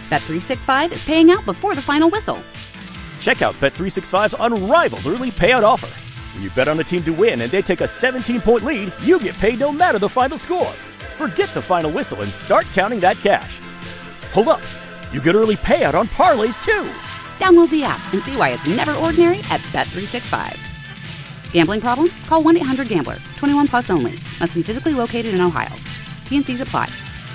Bet365 is paying out before the final whistle. Check out Bet365's unrivaled early payout offer. When you bet on a team to win and they take a 17-point lead, you get paid no matter the final score. Forget the final whistle and start counting that cash. Hold up. You get early payout on parlays, too. Download the app and see why it's never ordinary at Bet365. Gambling problem? Call 1-800-GAMBLER. 21 plus only. Must be physically located in Ohio. T&Cs apply.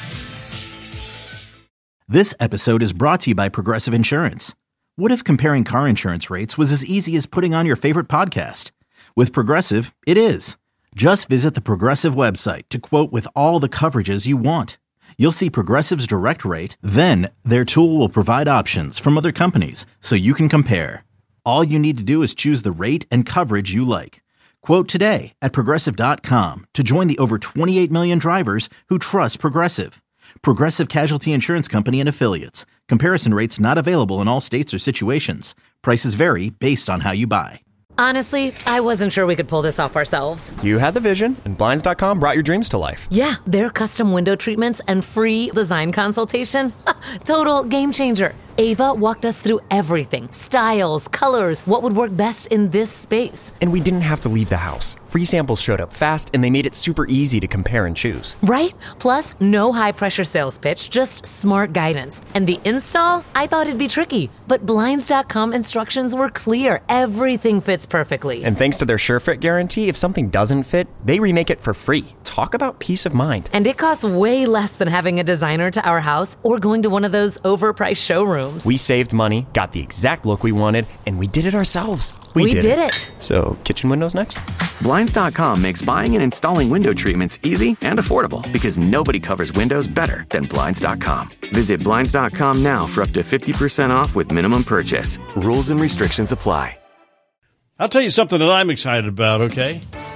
This episode is brought to you by Progressive Insurance. What if comparing car insurance rates was as easy as putting on your favorite podcast? With Progressive, it is. Just visit the Progressive website to quote with all the coverages you want. You'll see Progressive's direct rate, then their tool will provide options from other companies so you can compare. All you need to do is choose the rate and coverage you like. Quote today at Progressive.com to join the over 28 million drivers who trust Progressive. Progressive Casualty Insurance Company and Affiliates. Comparison rates not available in all states or situations. Prices vary based on how you buy. Honestly, I wasn't sure we could pull this off ourselves. You had the vision, and Blinds.com brought your dreams to life. Yeah, their custom window treatments and free design consultation. Total game changer. Ava walked us through everything. Styles, colors, what would work best in this space. And we didn't have to leave the house. Free samples showed up fast, and they made it super easy to compare and choose. Right? Plus, no high-pressure sales pitch, just smart guidance. And the install? I thought it'd be tricky, but Blinds.com instructions were clear. Everything fits perfectly. And thanks to their SureFit guarantee, if something doesn't fit, they remake it for free. Talk about peace of mind. And it costs way less than having a designer to our house or going to one of those overpriced showrooms. We saved money, got the exact look we wanted, and we did it ourselves. We did it. So, kitchen windows next? Blinds.com makes buying and installing window treatments easy and affordable because nobody covers windows better than Blinds.com. Visit Blinds.com now for up to 50% off with minimum purchase. Rules and restrictions apply. I'll tell you something that I'm excited about, okay?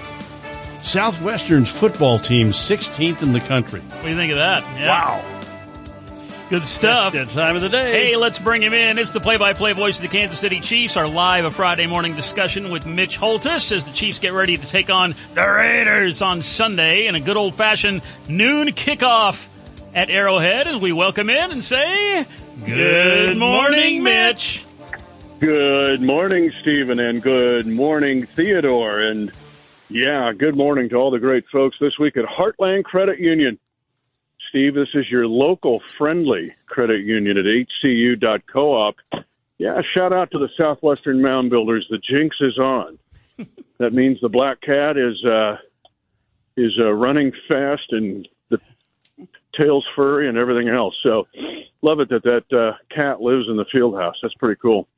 Southwestern's football team, 16th in the country. What do you think of that? Yeah. Wow. Good stuff. That time of the day. Hey, let's bring him in. It's the play-by-play voice of the Kansas City Chiefs, our live Friday morning discussion with Mitch Holthus as the Chiefs get ready to take on the Raiders on Sunday in a good old-fashioned noon kickoff at Arrowhead. And we welcome in and say, good morning, Mitch. Good morning, Stephen, and good morning, Theodore. And, yeah, good morning to all the great folks this week at Heartland Credit Union. Steve, this is your local friendly credit union at hcu.coop. Yeah, shout out to the Southwestern Mound Builders. The jinx is on. That means the Black Cat is running fast and the tail's furry and everything else. So love it that cat lives in the field house. That's pretty cool.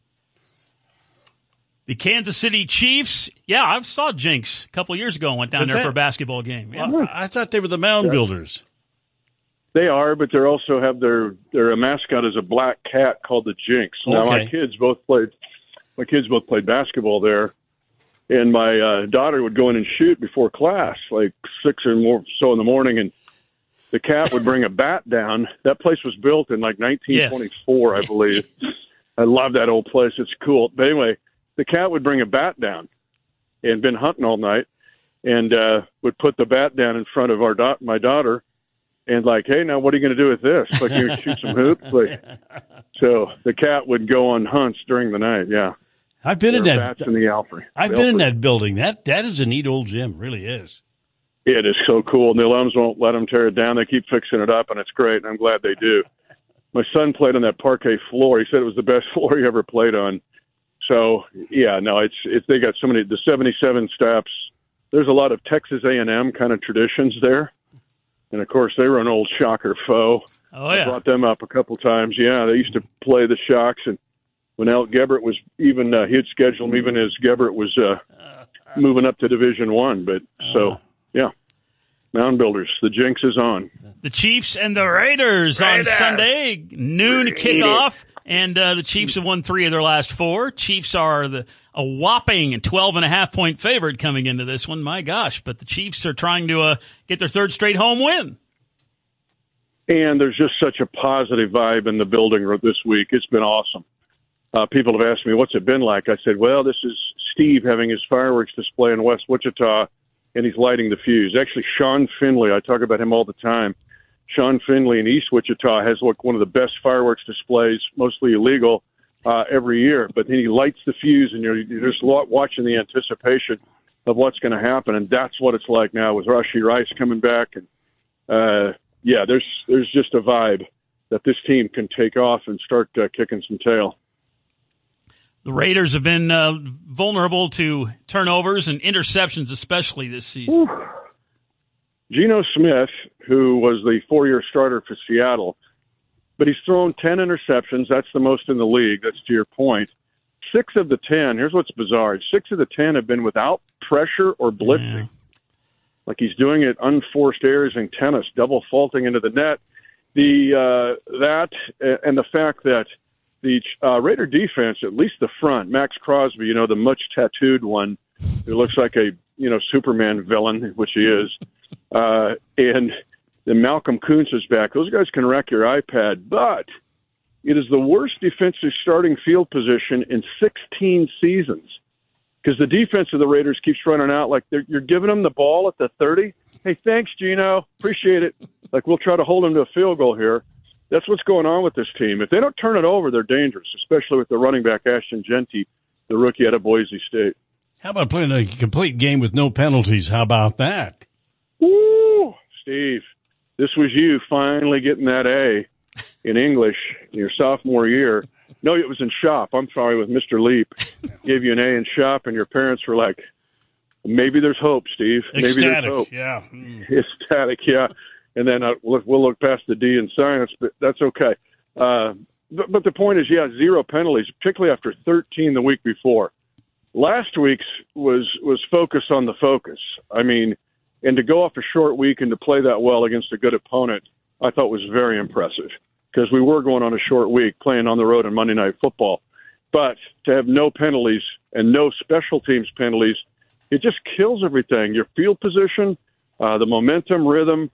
The Kansas City Chiefs. Yeah, I saw Jinx a couple years ago and went down there for a basketball game. Yeah. Well, I thought they were the Mound Builders. They are, but they also have their mascot is a black cat called the Jinx. Now my kids both played basketball there, and my daughter would go in and shoot before class, like 6 or more so in the morning, and the cat would bring a bat down. That place was built in like 1924, yes. I believe. I love that old place. It's cool. But anyway, the cat would bring a bat down and been hunting all night, and would put the bat down in front of my daughter. And like, hey, now what are you going to do with this? Like, you shoot some hoops? Like, so the cat would go on hunts during the night. Yeah, I've been in that. Bats in the Alfrey. I've been in that building. That is a neat old gym. Really is. It is so cool. And the alums won't let them tear it down. They keep fixing it up, and it's great. And I'm glad they do. My son played on that parquet floor. He said it was the best floor he ever played on. So yeah, no, it's they got so many the 77 steps. There's a lot of Texas A&M kind of traditions there. And, of course, they were an old Shocker foe. Oh, yeah. I brought them up a couple times. Yeah, they used to play the Shocks. And when Al Gebert was even he had scheduled them even as Gebert was moving up to Division I. But so, yeah, Mound Builders, the jinx is on. The Chiefs and the Raiders on Sunday, noon kickoff. And the Chiefs have won 3 of their last 4. Chiefs are a whopping 12.5-point favorite coming into this one. My gosh, but the Chiefs are trying to get their 3rd straight home win. And there's just such a positive vibe in the building this week. It's been awesome. People have asked me, what's it been like? I said, well, this is Steve having his fireworks display in West Wichita, and he's lighting the fuse. Actually, Sean Finley, I talk about him all the time. Sean Finley in East Wichita has one of the best fireworks displays, mostly illegal, every year. But then he lights the fuse, and you're just watching the anticipation of what's going to happen. And that's what it's like now with Rashee Rice coming back. And, there's just a vibe that this team can take off and start kicking some tail. The Raiders have been vulnerable to turnovers and interceptions, especially this season. Geno Smith, who was the 4-year starter for Seattle, but he's thrown 10 interceptions. That's the most in the league. That's to your point. 6 of the 10, here's what's bizarre. 6 of the 10 have been without pressure or blitzing. Yeah. Like he's doing it unforced errors in tennis, double faulting into the net. That and the fact that the Raider defense, at least the front, Max Crosby, the much tattooed one, who looks like a Superman villain, which he is, and then Malcolm Kuntz is back. Those guys can wreck your iPad, but it is the worst defensive starting field position in 16 seasons because the defense of the Raiders keeps running out like you're giving them the ball at the 30. Hey, thanks, Geno. Appreciate it. Like, we'll try to hold them to a field goal here. That's what's going on with this team. If they don't turn it over, they're dangerous, especially with the running back, Ashton Jeanty, the rookie out of Boise State. How about playing a complete game with no penalties? How about that? Woo! Steve, this was you finally getting that A in English in your sophomore year. No, it was in shop. I'm sorry, with Mr. Leap. Gave you an A in shop, and your parents were like, maybe there's hope, Steve. Maybe Ecstatic, there's hope. Yeah. Ecstatic, yeah. And then we'll look past the D in science, but that's okay. But the point is, 0 penalties, particularly after 13 the week before. Last week's was focus on the focus. I mean, and to go off a short week and to play that well against a good opponent, I thought was very impressive because we were going on a short week playing on the road on Monday Night Football. But to have no penalties and no special teams penalties, it just kills everything. Your field position, the momentum, rhythm.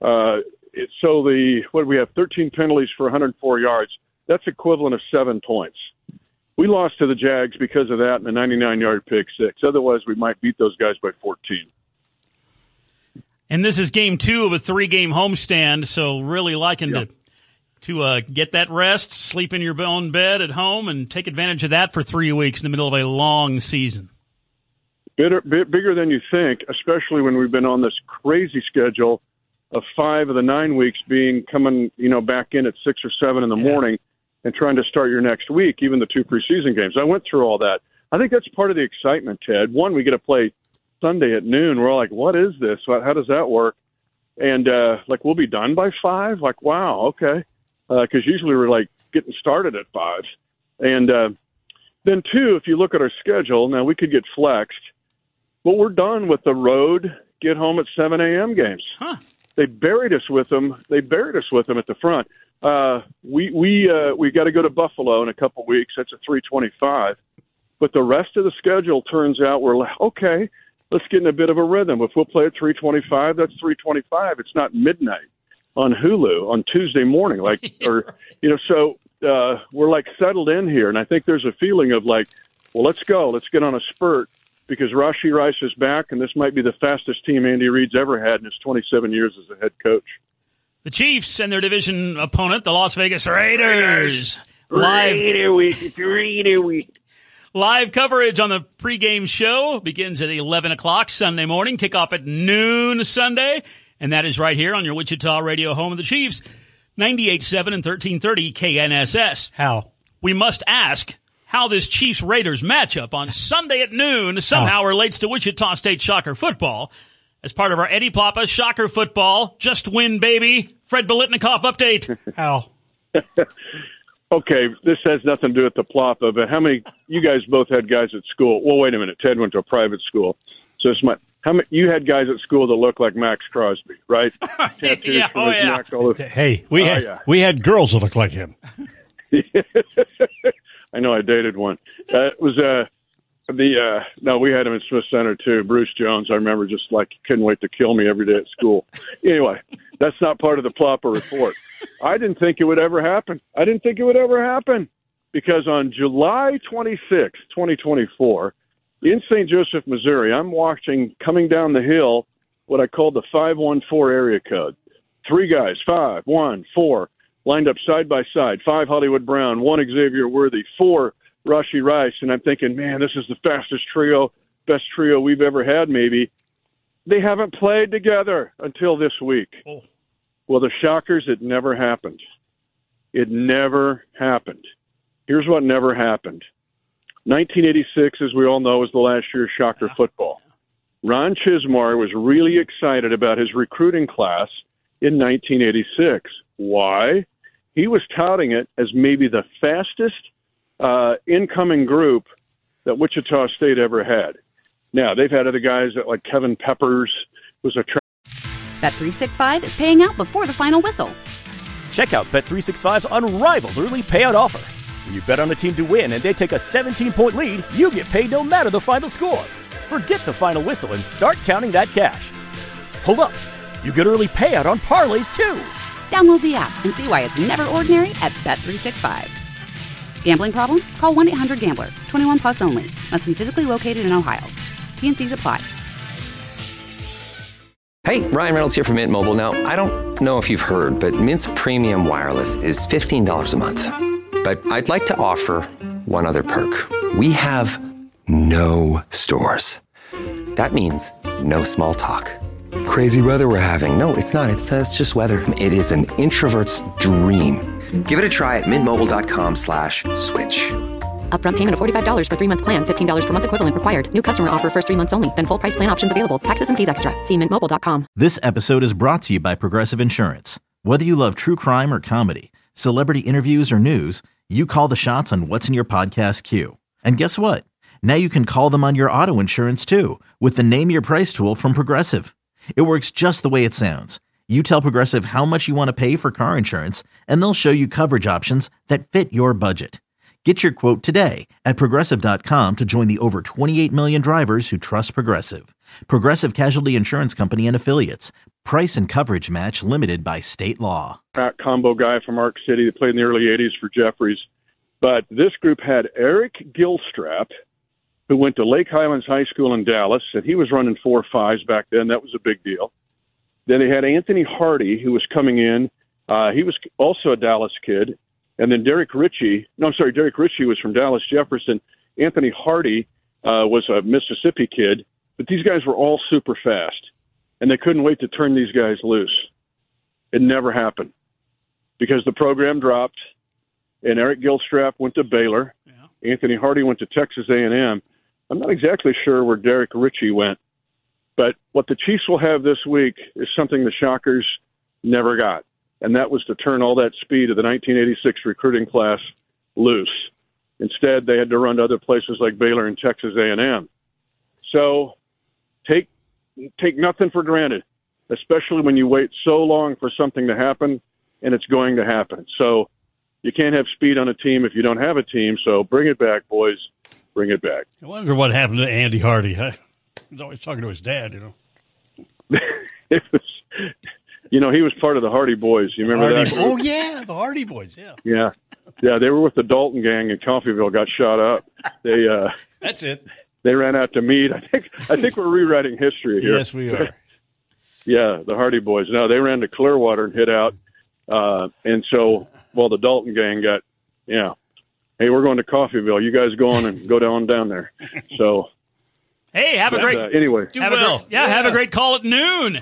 We have 13 penalties for 104 yards. That's equivalent of 7 points. We lost to the Jags because of that and the 99-yard pick six. Otherwise, we might beat those guys by 14. And this is game 2 of a 3-game homestand, so really liking to get that rest, sleep in your own bed at home, and take advantage of that for 3 weeks in the middle of a long season. Bigger than you think, especially when we've been on this crazy schedule of 5 of the 9 weeks coming back in at 6 or 7 in the morning and trying to start your next week, even the 2 preseason games. I went through all that. I think that's part of the excitement, Ted. One, we get to play Sunday at noon. We're all like, what is this? How does that work? And, we'll be done by 5? Like, wow, okay. Because usually we're, getting started at 5. And then, 2, if you look at our schedule, now we could get flexed, but we're done with the road, get home at 7 a.m. games. Huh. They buried us with them. At the front. We got to go to Buffalo in a couple weeks. That's a 3:25. But the rest of the schedule turns out we're like, okay, let's get in a bit of a rhythm. If we'll play at 3:25, that's 3:25. It's not midnight on Hulu on Tuesday morning, So we're settled in here, and I think there's a feeling of let's go, let's get on a spurt. Because Rashee Rice is back, and this might be the fastest team Andy Reid's ever had in his 27 years as a head coach. The Chiefs and their division opponent, the Las Vegas Raiders. Raider week. Live coverage on the pregame show begins at 11 o'clock Sunday morning, kickoff at noon Sunday, and that is right here on your Wichita radio home of the Chiefs, 98.7 and 1330 KNSS. How? We must ask how this Chiefs-Raiders matchup on Sunday at noon somehow relates to Wichita State Shocker football. As part of our Eddie Plapa Shocker football, just win, baby, Fred Biletnikoff update. How? Okay, this has nothing to do with the Plapa, but how many, you guys both had guys at school. Well, wait a minute. Ted went to a private school. So how many, you had guys at school that looked like Max Crosby, right? Tattoos from his neck, all this. Hey, we had girls that looked like him. I know I dated one. It was we had him in Smith Center too. Bruce Jones, I remember, just couldn't wait to kill me every day at school. Anyway, that's not part of the Plapa report. I didn't think it would ever happen. Because on July 26, 2024, in St. Joseph, Missouri, I'm watching coming down the hill what I call the 514 area code. three guys, 5, 1, 4, lined up side by side, 5 Hollywood Brown, 1 Xavier Worthy, 4 Rashee Rice. And I'm thinking, man, this is the fastest trio, best trio we've ever had maybe. They haven't played together until this week. Oh. Well, the Shockers, it never happened. It never happened. Here's what never happened. 1986, as we all know, was the last year of Shocker football. Ron Chismar was really excited about his recruiting class in 1986. Why? He was touting it as maybe the fastest incoming group that Wichita State ever had. Now, they've had other guys like Kevin Peppers was a Bet365 is paying out before the final whistle. Check out Bet365's unrivaled early payout offer. When you bet on a team to win and they take a 17-point lead, you get paid no matter the final score. Forget the final whistle and start counting that cash. Hold up. You get early payout on parlays, too. Download the app and see why it's never ordinary at Bet365. Gambling problem? Call 1-800-GAMBLER. 21 plus only. Must be physically located in Ohio. T&Cs apply. Hey, Ryan Reynolds here from Mint Mobile. Now, I don't know if you've heard, but Mint's premium wireless is $15 a month. But I'd like to offer one other perk. We have no stores. That means no small talk. Crazy weather we're having. No, it's not. It's just weather. It is an introvert's dream. Give it a try at mintmobile.com/switch. Upfront payment of $45 for 3-month plan. $15 per month equivalent required. New customer offer first 3 months only. Then full price plan options available. Taxes and fees extra. See mintmobile.com. This episode is brought to you by Progressive Insurance. Whether you love true crime or comedy, celebrity interviews or news, you call the shots on what's in your podcast queue. And guess what? Now you can call them on your auto insurance too with the Name Your Price tool from Progressive. It works just the way it sounds. You tell Progressive how much you want to pay for car insurance, and they'll show you coverage options that fit your budget. Get your quote today at Progressive.com to join the over 28 million drivers who trust Progressive. Progressive Casualty Insurance Company and Affiliates. Price and coverage match limited by state law. Crack combo guy from Arc City that played in the early 80s for Jeffries. But this group had Eric Gilstrap, who went to Lake Highlands High School in Dallas, and he was running 4.5s back then. That was a big deal. Then they had Anthony Hardy, who was coming in. He was also a Dallas kid. And then Derek Ritchie was from Dallas Jefferson. Anthony Hardy was a Mississippi kid. But these guys were all super fast, and they couldn't wait to turn these guys loose. It never happened because the program dropped, and Eric Gilstrap went to Baylor. Yeah. Anthony Hardy went to Texas A&M. I'm not exactly sure where Derek Ritchie went, but what the Chiefs will have this week is something the Shockers never got. And that was to turn all that speed of the 1986 recruiting class loose. Instead, they had to run to other places like Baylor and Texas A&M. So take nothing for granted, especially when you wait so long for something to happen, and it's going to happen. So you can't have speed on a team if you don't have a team. So bring it back, boys. Bring it back. I wonder what happened to Andy Hardy. He's always talking to his dad, It was... he was part of the Hardy Boys. You remember that? Oh, yeah, the Hardy Boys, yeah. Yeah, they were with the Dalton gang in Coffeyville, got shot up. That's it. They ran out to meet. I think we're rewriting history here. Yes, we are. Yeah, the Hardy Boys. No, they ran to Clearwater and hid out. And so, the Dalton gang got, hey, we're going to Coffeyville. You guys go on and go down there. So, hey, have a great anyway. Have a great call at noon.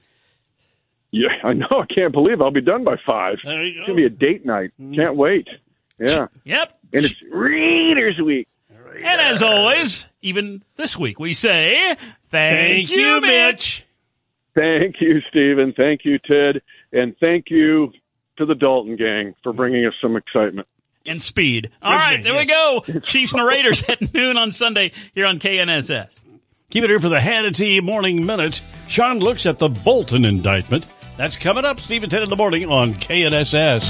Yeah, I know. I can't believe I'll be done by 5. There you go. It's going to be a date night. Can't wait. Yeah. Yep. And it's Raiders week. And as always, even this week, we say, thank you, Mitch. Thank you, Stephen. Thank you, Ted. And thank you to the Dalton gang for bringing us some excitement. And speed. All right, there we go. Chiefs and the Raiders at noon on Sunday here on KNSS. Keep it here for the Hannity Morning Minute. Sean looks at the Bolton indictment. That's coming up, Stephen 10 in the morning on KNSS.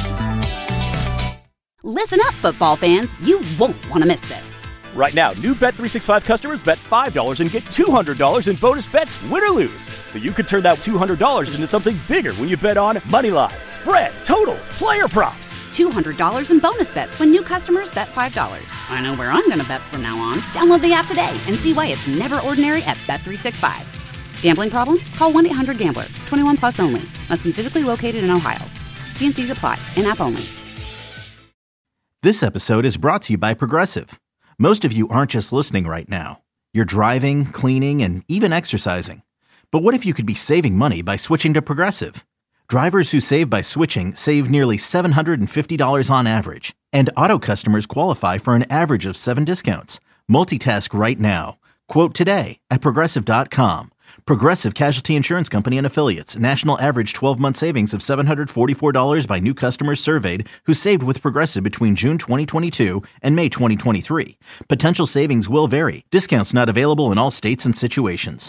Listen up, football fans. You won't want to miss this. Right now, new Bet365 customers bet $5 and get $200 in bonus bets, win or lose. So you could turn that $200 into something bigger when you bet on money line, spread, totals, player props. $200 in bonus bets when new customers bet $5. I know where I'm going to bet from now on. Download the app today and see why it's never ordinary at Bet365. Gambling problem? Call 1-800-GAMBLER. 21 plus only. Must be physically located in Ohio. T&Cs apply. In-app only. This episode is brought to you by Progressive. Most of you aren't just listening right now. You're driving, cleaning, and even exercising. But what if you could be saving money by switching to Progressive? Drivers who save by switching save nearly $750 on average. And auto customers qualify for an average of 7 discounts. Multitask right now. Quote today at Progressive.com. Progressive Casualty Insurance Company and Affiliates. National average 12-month savings of $744 by new customers surveyed who saved with Progressive between June 2022 and May 2023. Potential savings will vary. Discounts not available in all states and situations.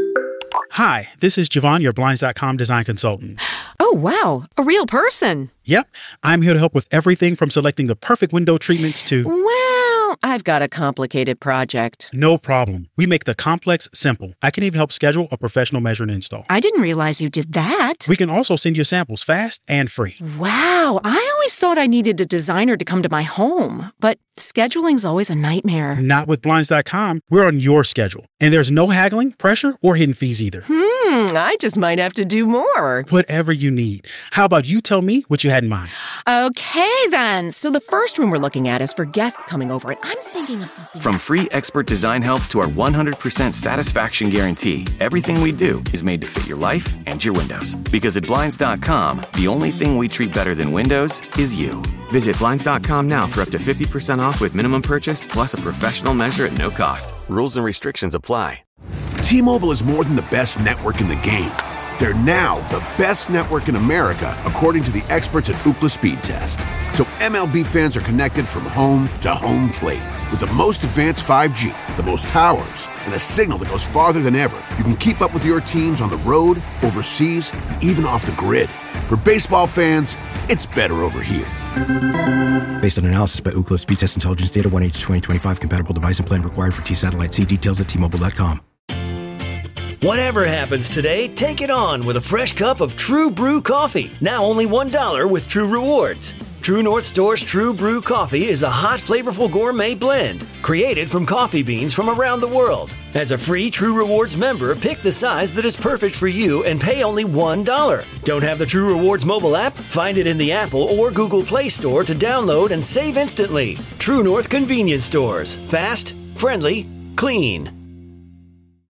Hi, this is Javon, your Blinds.com design consultant. Oh, wow. A real person. Yep. I'm here to help with everything from selecting the perfect window treatments to... Well, I've got a complicated project. No problem. We make the complex simple. I can even help schedule a professional measure and install. I didn't realize you did that. We can also send you samples fast and free. Wow. I always thought I needed a designer to come to my home, but scheduling's always a nightmare. Not with Blinds.com. We're on your schedule. And there's no haggling, pressure, or hidden fees either. I just might have to do more. Whatever you need. How about you tell me what you had in mind? Okay, then. So the first room we're looking at is for guests coming over, and I'm thinking of something. From free expert design help to our 100% satisfaction guarantee, everything we do is made to fit your life and your windows. Because at Blinds.com, the only thing we treat better than windows is you. Visit Blinds.com now for up to 50% off with minimum purchase plus a professional measure at no cost. Rules and restrictions apply. T-Mobile is more than the best network in the game. They're now the best network in America, according to the experts at Ookla Speed Test. So MLB fans are connected from home to home plate. With the most advanced 5G, the most towers, and a signal that goes farther than ever, you can keep up with your teams on the road, overseas, and even off the grid. For baseball fans, it's better over here. Based on analysis by Ookla Speed Test Intelligence Data, 1H2025 compatible device and plan required for T-Satellite. See details at T-Mobile.com. Whatever happens today, take it on with a fresh cup of True Brew coffee. Now only $1 with True Rewards. True North Store's True Brew coffee is a hot, flavorful gourmet blend created from coffee beans from around the world. As a free True Rewards member, pick the size that is perfect for you and pay only $1. Don't have the True Rewards mobile app? Find it in the Apple or Google Play Store to download and save instantly. True North Convenience Stores. Fast, friendly, clean.